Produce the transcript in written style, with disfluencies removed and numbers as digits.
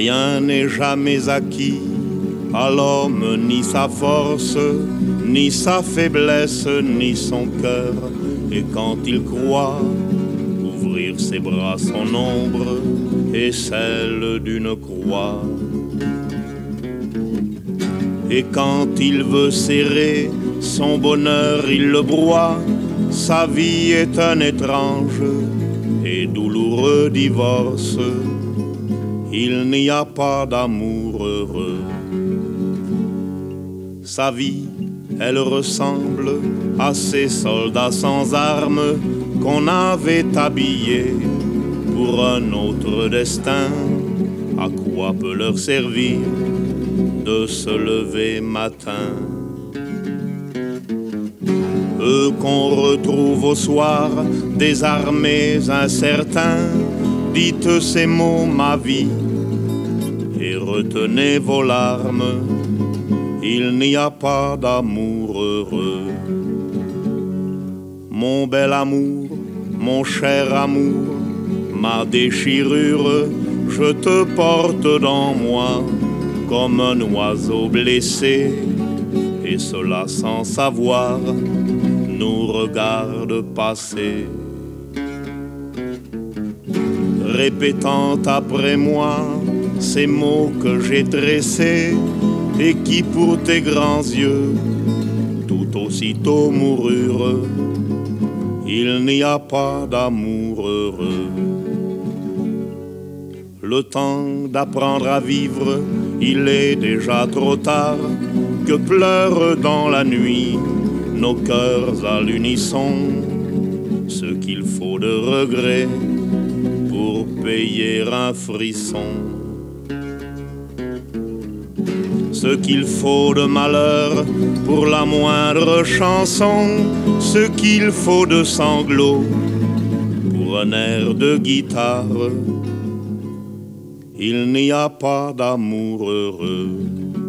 Rien n'est jamais acquis à l'homme, ni sa force, ni sa faiblesse, ni son cœur. Et quand il croit ouvrir ses bras, son ombre est celle d'une croix. Et quand il veut serrer son bonheur, il le broie. Sa vie est un étrange et douloureux divorce. Il n'y a pas d'amour heureux. Sa vie, elle ressemble à ces soldats sans armes qu'on avait habillés pour un autre destin. À quoi peut leur servir de se lever matin? Eux qu'on retrouve au soir, désarmés, incertains, dites ces mots, ma vie, et retenez vos larmes. Il n'y a pas d'amour heureux. Mon bel amour, mon cher amour, ma déchirure, je te porte dans moi comme un oiseau blessé, et cela sans savoir nous regarde passer. Répétant après moi ces mots que j'ai tressés et qui pour tes grands yeux tout aussitôt moururent. Il n'y a pas d'amour heureux. Le temps d'apprendre à vivre, il est déjà trop tard. Que pleurent dans la nuit nos cœurs à l'unisson. Ce qu'il faut de regret pour payer un frisson. Ce qu'il faut de malheur pour la moindre chanson. Ce qu'il faut de sanglots pour un air de guitare. Il n'y a pas d'amour heureux.